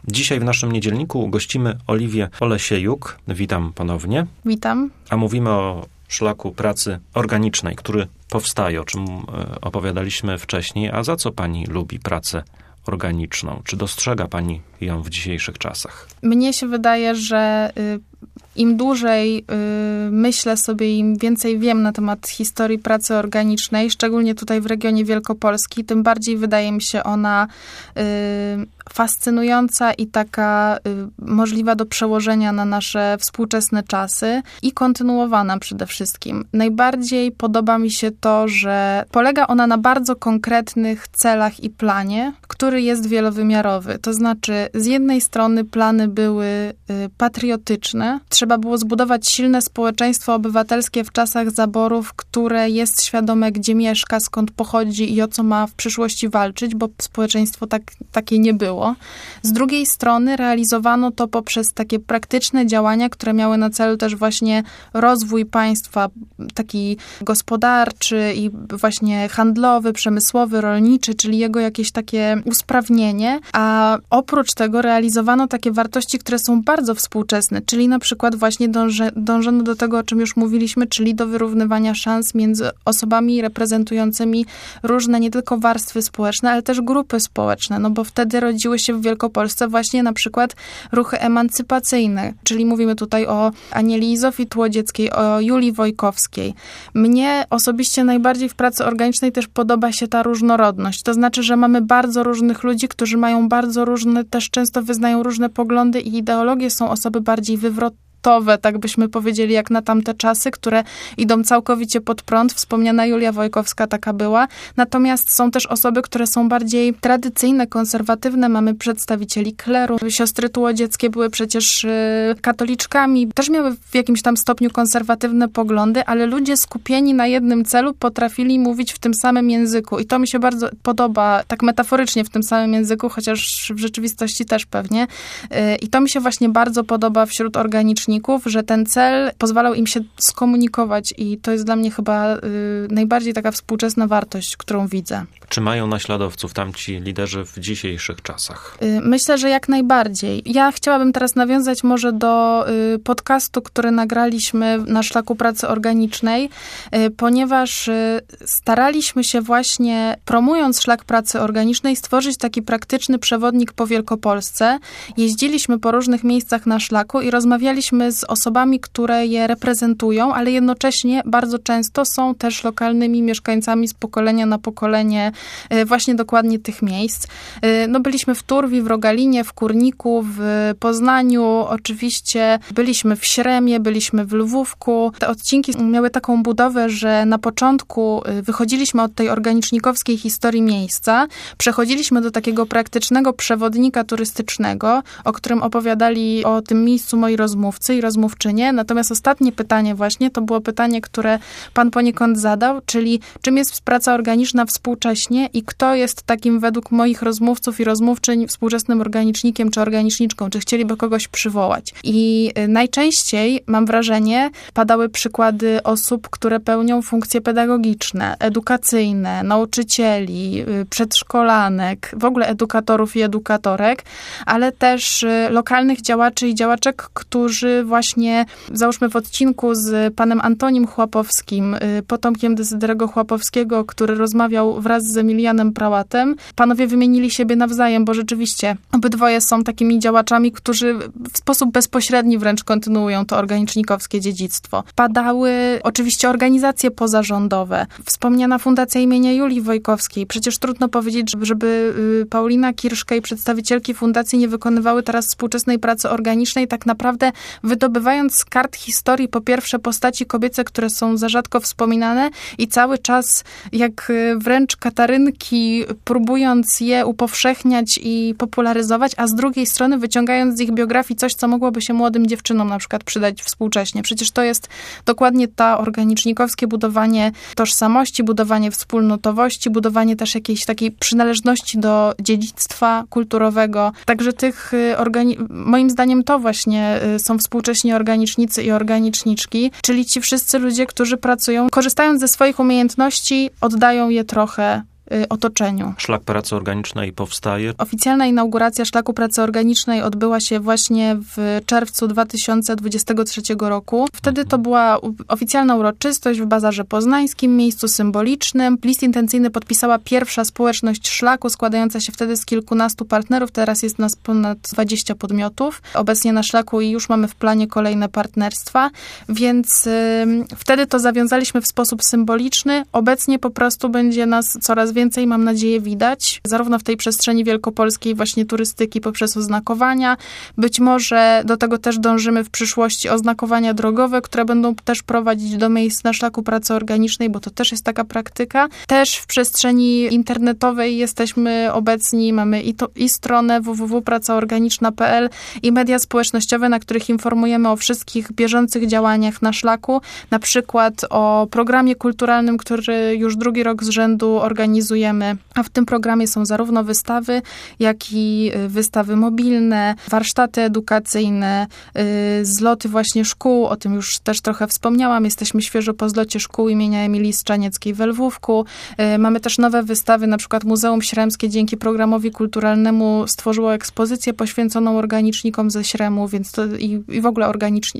Dzisiaj w naszym niedzielniku gościmy Oliwię Olesiejuk. Witam ponownie. Witam. A mówimy o szlaku pracy organicznej, który powstaje, o czym opowiadaliśmy wcześniej. A za co pani lubi pracę organiczną? Czy dostrzega pani ją w dzisiejszych czasach? Mnie się wydaje, że im dłużej myślę sobie, im więcej wiem na temat historii pracy organicznej, szczególnie tutaj w regionie Wielkopolski, tym bardziej wydaje mi się ona fascynująca i taka możliwa do przełożenia na nasze współczesne czasy i kontynuowana przede wszystkim. Najbardziej podoba mi się to, że polega ona na bardzo konkretnych celach i planie, który jest wielowymiarowy. To znaczy, z jednej strony plany były patriotyczne. Trzeba było zbudować silne społeczeństwo obywatelskie w czasach zaborów, które jest świadome, gdzie mieszka, skąd pochodzi i o co ma w przyszłości walczyć, bo społeczeństwo takie nie było. Z drugiej strony realizowano to poprzez takie praktyczne działania, które miały na celu też właśnie rozwój państwa, taki gospodarczy i właśnie handlowy, przemysłowy, rolniczy, czyli jego jakieś takie usprawnienie, a oprócz tego realizowano takie wartości, które są bardzo współczesne, czyli na przykład właśnie dążono do tego, o czym już mówiliśmy, czyli do wyrównywania szans między osobami reprezentującymi różne nie tylko warstwy społeczne, ale też grupy społeczne, no bo wtedy rodziły się w Wielkopolsce właśnie na przykład ruchy emancypacyjne, czyli mówimy tutaj o Anieli Zofii-Tłodzieckiej, o Julii Wojkowskiej. Mnie osobiście najbardziej w pracy organicznej też podoba się ta różnorodność. To znaczy, że mamy bardzo różnych ludzi, którzy mają bardzo różne, też często wyznają różne poglądy i ideologie, są osoby bardziej wywrotne, tak byśmy powiedzieli, jak na tamte czasy, które idą całkowicie pod prąd. Wspomniana Julia Wojkowska taka była. Natomiast są też osoby, które są bardziej tradycyjne, konserwatywne. Mamy przedstawicieli kleru. Siostry Tłodzieckie były przecież katoliczkami. Też miały w jakimś tam stopniu konserwatywne poglądy, ale ludzie skupieni na jednym celu potrafili mówić w tym samym języku. I to mi się bardzo podoba, tak metaforycznie w tym samym języku, chociaż w rzeczywistości też pewnie. I to mi się właśnie bardzo podoba wśród organicznych, że ten cel pozwalał im się skomunikować i to jest dla mnie chyba najbardziej taka współczesna wartość, którą widzę. Czy mają naśladowców tamci liderzy w dzisiejszych czasach? Myślę, że jak najbardziej. Ja chciałabym teraz nawiązać może do podcastu, który nagraliśmy na szlaku pracy organicznej, ponieważ staraliśmy się właśnie, promując szlak pracy organicznej, stworzyć taki praktyczny przewodnik po Wielkopolsce. Jeździliśmy po różnych miejscach na szlaku i rozmawialiśmy z osobami, które je reprezentują, ale jednocześnie bardzo często są też lokalnymi mieszkańcami z pokolenia na pokolenie właśnie dokładnie tych miejsc. No byliśmy w Turwi, w Rogalinie, w Kurniku, w Poznaniu, oczywiście byliśmy w Śremie, byliśmy w Lwówku. Te odcinki miały taką budowę, że na początku wychodziliśmy od tej organicznikowskiej historii miejsca, przechodziliśmy do takiego praktycznego przewodnika turystycznego, o którym opowiadali o tym miejscu moi rozmówcy i rozmówczynie. Natomiast ostatnie pytanie właśnie, to było pytanie, które pan poniekąd zadał, czyli czym jest praca organiczna współcześnie i kto jest takim według moich rozmówców i rozmówczyń współczesnym organicznikiem czy organiczniczką, czy chcieliby kogoś przywołać. I najczęściej, mam wrażenie, padały przykłady osób, które pełnią funkcje pedagogiczne, edukacyjne, nauczycieli, przedszkolanek, w ogóle edukatorów i edukatorek, ale też lokalnych działaczy i działaczek, którzy właśnie, załóżmy w odcinku z panem Antonim Chłapowskim, potomkiem Dezyderego Chłapowskiego, który rozmawiał wraz z Emilianem Prałatem, panowie wymienili siebie nawzajem, bo rzeczywiście obydwoje są takimi działaczami, którzy w sposób bezpośredni wręcz kontynuują to organicznikowskie dziedzictwo. Padały oczywiście organizacje pozarządowe. Wspomniana Fundacja imienia Julii Wojkowskiej. Przecież trudno powiedzieć, żeby Paulina Kirszka i przedstawicielki fundacji nie wykonywały teraz współczesnej pracy organicznej, tak naprawdę wydobywając z kart historii po pierwsze postaci kobiece, które są za rzadko wspominane i cały czas jak wręcz katarynki próbując je upowszechniać i popularyzować, a z drugiej strony wyciągając z ich biografii coś, co mogłoby się młodym dziewczynom na przykład przydać współcześnie. Przecież to jest dokładnie ta organicznikowskie budowanie tożsamości, budowanie wspólnotowości, budowanie też jakiejś takiej przynależności do dziedzictwa kulturowego. Także tych moim zdaniem to właśnie są współcześni organicznicy i organiczniczki, czyli ci wszyscy ludzie, którzy pracują, korzystając ze swoich umiejętności, oddają je trochę otoczeniu. Szlak pracy organicznej powstaje. Oficjalna inauguracja Szlaku Pracy Organicznej odbyła się właśnie w czerwcu 2023 roku. Wtedy to była oficjalna uroczystość w Bazarze Poznańskim, miejscu symbolicznym. List intencyjny podpisała pierwsza społeczność szlaku, składająca się wtedy z kilkunastu partnerów. Teraz jest nas ponad 20 podmiotów obecnie na szlaku i już mamy w planie kolejne partnerstwa, więc wtedy to zawiązaliśmy w sposób symboliczny. Obecnie po prostu będzie nas coraz więcej, mam nadzieję, widać, zarówno w tej przestrzeni wielkopolskiej właśnie turystyki poprzez oznakowania. Być może do tego też dążymy w przyszłości oznakowania drogowe, które będą też prowadzić do miejsc na Szlaku Pracy Organicznej, bo to też jest taka praktyka. Też w przestrzeni internetowej jesteśmy obecni, mamy i stronę www.pracaorganiczna.pl i media społecznościowe, na których informujemy o wszystkich bieżących działaniach na szlaku, na przykład o programie kulturalnym, który już drugi rok z rzędu organizujemy, a w tym programie są zarówno wystawy, jak i wystawy mobilne, warsztaty edukacyjne, zloty właśnie szkół, o tym już też trochę wspomniałam, jesteśmy świeżo po zlocie szkół imienia Emilii Strzanieckiej w Lwówku. Mamy też nowe wystawy, na przykład Muzeum Śremskie dzięki programowi kulturalnemu stworzyło ekspozycję poświęconą organicznikom ze Śremu, więc to i w ogóle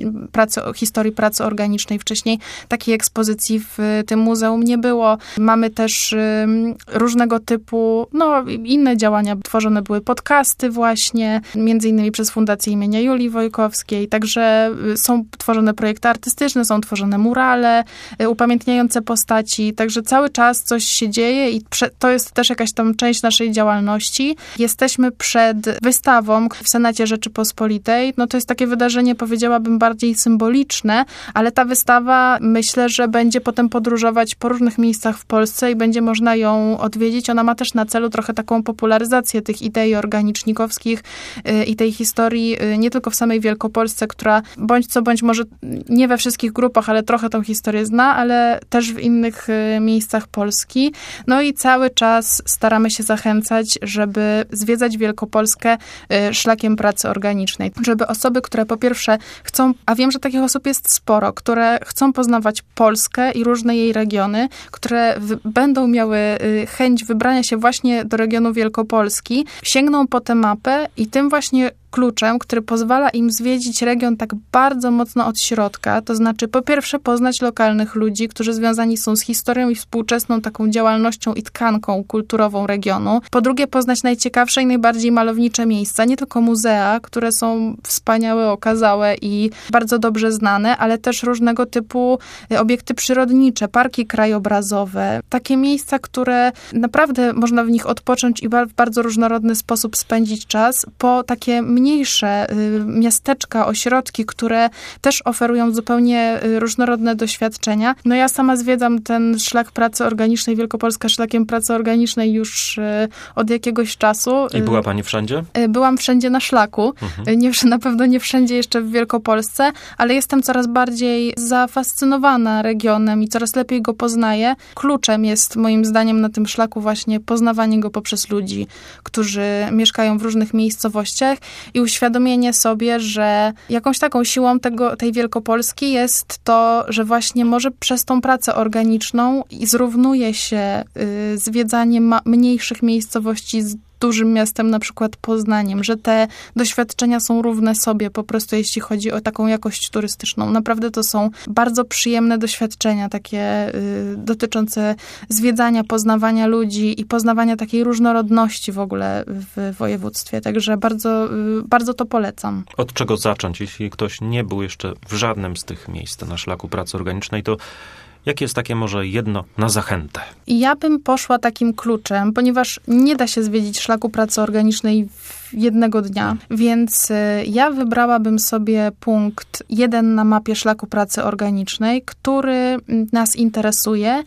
historii pracy organicznej wcześniej takiej ekspozycji w tym muzeum nie było. Mamy też różnego typu, inne działania. Tworzone były podcasty właśnie, między innymi przez Fundację imienia Julii Wojkowskiej. Także są tworzone projekty artystyczne, są tworzone murale upamiętniające postaci. Także cały czas coś się dzieje i to jest też jakaś tam część naszej działalności. Jesteśmy przed wystawą w Senacie Rzeczypospolitej. To jest takie wydarzenie, powiedziałabym, bardziej symboliczne, ale ta wystawa, myślę, że będzie potem podróżować po różnych miejscach w Polsce i będzie można ją odwiedzić. Ona ma też na celu trochę taką popularyzację tych idei organicznikowskich i tej historii nie tylko w samej Wielkopolsce, która bądź co bądź może nie we wszystkich grupach, ale trochę tą historię zna, ale też w innych miejscach Polski. I cały czas staramy się zachęcać, żeby zwiedzać Wielkopolskę szlakiem pracy organicznej. Żeby osoby, które po pierwsze chcą, a wiem, że takich osób jest sporo, które chcą poznawać Polskę i różne jej regiony, które będą miały chęć wybrania się właśnie do regionu Wielkopolski, sięgną po tę mapę i tym właśnie kluczem, który pozwala im zwiedzić region tak bardzo mocno od środka, to znaczy po pierwsze poznać lokalnych ludzi, którzy związani są z historią i współczesną taką działalnością i tkanką kulturową regionu. Po drugie poznać najciekawsze i najbardziej malownicze miejsca, nie tylko muzea, które są wspaniałe, okazałe i bardzo dobrze znane, ale też różnego typu obiekty przyrodnicze, parki krajobrazowe, takie miejsca, które naprawdę można w nich odpocząć i w bardzo różnorodny sposób spędzić czas, po takie mniejsze miasteczka, ośrodki, które też oferują zupełnie różnorodne doświadczenia. Ja sama zwiedzam ten Szlak Pracy Organicznej, Wielkopolska Szlakiem Pracy Organicznej już od jakiegoś czasu. I była pani wszędzie? Byłam wszędzie na szlaku. Na pewno nie wszędzie jeszcze w Wielkopolsce, ale jestem coraz bardziej zafascynowana regionem i coraz lepiej go poznaję. Kluczem jest moim zdaniem na tym szlaku właśnie poznawanie go poprzez ludzi, którzy mieszkają w różnych miejscowościach i uświadomienie sobie, że jakąś taką siłą tej Wielkopolski jest to, że właśnie może przez tą pracę organiczną zrównuje się zwiedzanie mniejszych miejscowości z dużym miastem, na przykład Poznaniem, że te doświadczenia są równe sobie po prostu, jeśli chodzi o taką jakość turystyczną. Naprawdę to są bardzo przyjemne doświadczenia, takie dotyczące zwiedzania, poznawania ludzi i poznawania takiej różnorodności w ogóle w województwie. Także bardzo, bardzo to polecam. Od czego zacząć? Jeśli ktoś nie był jeszcze w żadnym z tych miejsc na Szlaku Pracy Organicznej, to jakie jest takie może jedno na zachętę? Ja bym poszła takim kluczem, ponieważ nie da się zwiedzić Szlaku Pracy Organicznej jednego dnia, więc ja wybrałabym sobie punkt 1 na mapie Szlaku Pracy Organicznej, który nas interesuje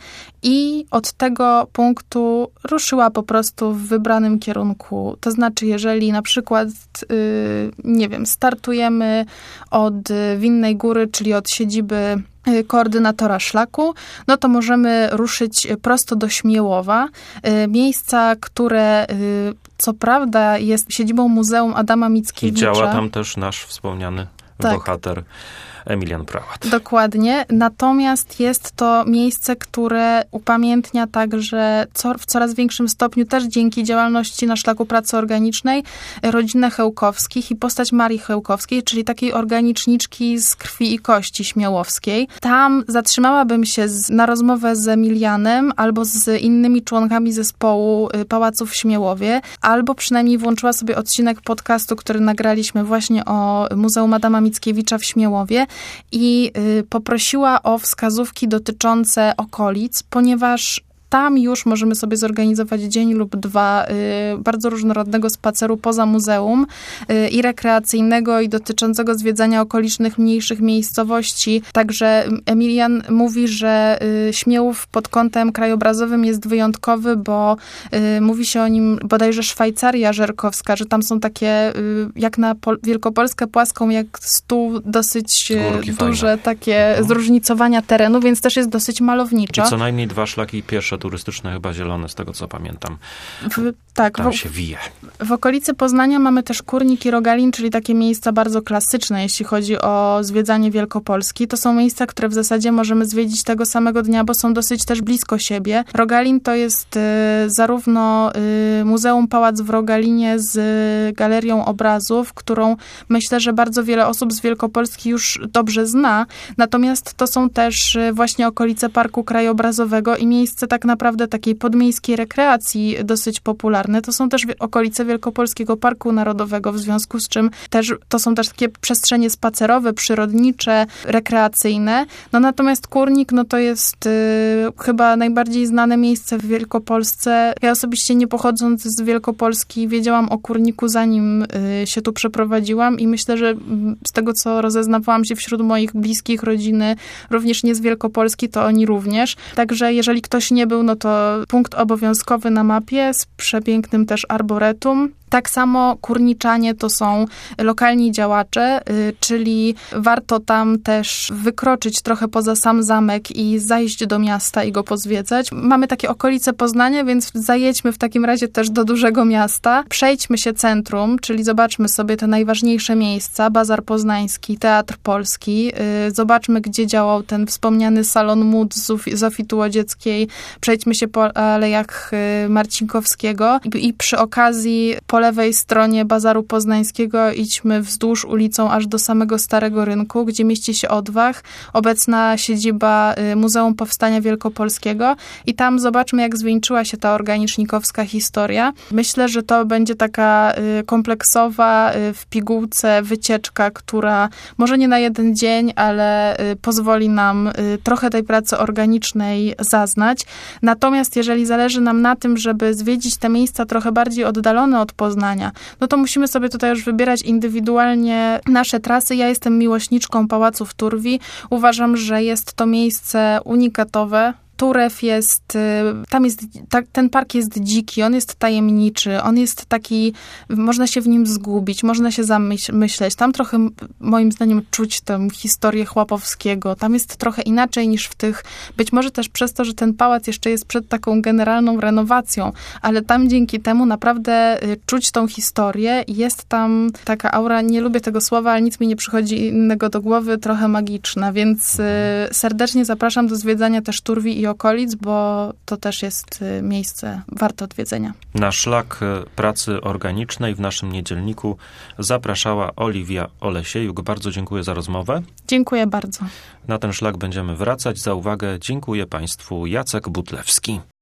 i od tego punktu ruszyła po prostu w wybranym kierunku. To znaczy, jeżeli na przykład, startujemy od Winnej Góry, czyli od siedziby koordynatora szlaku, to możemy ruszyć prosto do Śmiełowa. Miejsca, które co prawda jest siedzibą Muzeum Adama Mickiewicza. I działa tam też nasz wspomniany bohater Emilian Prałat. Dokładnie. Natomiast jest to miejsce, które upamiętnia także w coraz większym stopniu, też dzięki działalności na szlaku pracy organicznej, rodzinę Chełkowskich i postać Marii Chełkowskiej, czyli takiej organiczniczki z krwi i kości śmiałowskiej. Tam zatrzymałabym się na rozmowę z Emilianem albo z innymi członkami zespołu Pałacu w Śmiełowie, albo przynajmniej włączyła sobie odcinek podcastu, który nagraliśmy właśnie o Muzeum Adama Mickiewicza w Śmiełowie i poprosiła o wskazówki dotyczące okolic, ponieważ tam już możemy sobie zorganizować dzień lub dwa bardzo różnorodnego spaceru poza muzeum i rekreacyjnego, i dotyczącego zwiedzania okolicznych, mniejszych miejscowości. Także Emilian mówi, że Śmiałów pod kątem krajobrazowym jest wyjątkowy, bo mówi się o nim bodajże Szwajcaria żerkowska, że tam są takie, jak na Wielkopolskę płaską, jak stół, dosyć duże fajne. Takie zróżnicowania terenu, więc też jest dosyć malowniczo. I co najmniej 2 szlaki piesze turystyczne, chyba zielone, z tego co pamiętam. Tam się wije. W okolicy Poznania mamy też Kurnik i Rogalin, czyli takie miejsca bardzo klasyczne, jeśli chodzi o zwiedzanie Wielkopolski. To są miejsca, które w zasadzie możemy zwiedzić tego samego dnia, bo są dosyć też blisko siebie. Rogalin to jest zarówno Muzeum Pałac w Rogalinie z galerią obrazów, którą myślę, że bardzo wiele osób z Wielkopolski już dobrze zna. Natomiast to są też właśnie okolice Parku Krajobrazowego i miejsce tak naprawdę takiej podmiejskiej rekreacji dosyć popularne. To są też okolice Wielkopolskiego Parku Narodowego, w związku z czym też to są też takie przestrzenie spacerowe, przyrodnicze, rekreacyjne. No natomiast Kurnik, no to jest chyba najbardziej znane miejsce w Wielkopolsce. Ja osobiście, nie pochodząc z Wielkopolski, wiedziałam o Kurniku, zanim się tu przeprowadziłam i myślę, że z tego, co rozeznawałam się wśród moich bliskich, rodziny, również nie z Wielkopolski, to oni również. Także jeżeli ktoś nie był, no to punkt obowiązkowy na mapie z przepięknym też arboretum. Tak samo Kurniczanie to są lokalni działacze, czyli warto tam też wykroczyć trochę poza sam zamek i zajść do miasta i go pozwiedzać. Mamy takie okolice Poznania, więc zajedźmy w takim razie też do dużego miasta. Przejdźmy się centrum, czyli zobaczmy sobie te najważniejsze miejsca. Bazar Poznański, Teatr Polski. Zobaczmy, gdzie działał ten wspomniany salon mód Zofii Tułodzieckiej. Przejdźmy się po alejach Marcinkowskiego i przy okazji po lewej stronie Bazaru Poznańskiego idźmy wzdłuż ulicą aż do samego Starego Rynku, gdzie mieści się Odwach, obecna siedziba Muzeum Powstania Wielkopolskiego i tam zobaczmy, jak zwieńczyła się ta organicznikowska historia. Myślę, że to będzie taka kompleksowa w pigułce wycieczka, która może nie na jeden dzień, ale pozwoli nam trochę tej pracy organicznej zaznać. Natomiast jeżeli zależy nam na tym, żeby zwiedzić te miejsca trochę bardziej oddalone od Poznania, no to musimy sobie tutaj już wybierać indywidualnie nasze trasy. Ja jestem miłośniczką Pałacu w Turwi. Uważam, że jest to miejsce unikatowe. Turew jest, ten park jest dziki, on jest tajemniczy, on jest taki, można się w nim zgubić, można się zamyśleć. Tam trochę, moim zdaniem, czuć tę historię Chłapowskiego. Tam jest trochę inaczej niż w tych, być może też przez to, że ten pałac jeszcze jest przed taką generalną renowacją, ale tam dzięki temu naprawdę czuć tą historię. Jest tam taka aura, nie lubię tego słowa, ale nic mi nie przychodzi innego do głowy, trochę magiczna, więc serdecznie zapraszam do zwiedzania też Turwi i okolic, bo to też jest miejsce warte odwiedzenia. Na szlak pracy organicznej w naszym niedzielniku zapraszała Oliwia Olesiejuk. Bardzo dziękuję za rozmowę. Dziękuję bardzo. Na ten szlak będziemy wracać. Za uwagę dziękuję Państwu Jacek Butlewski.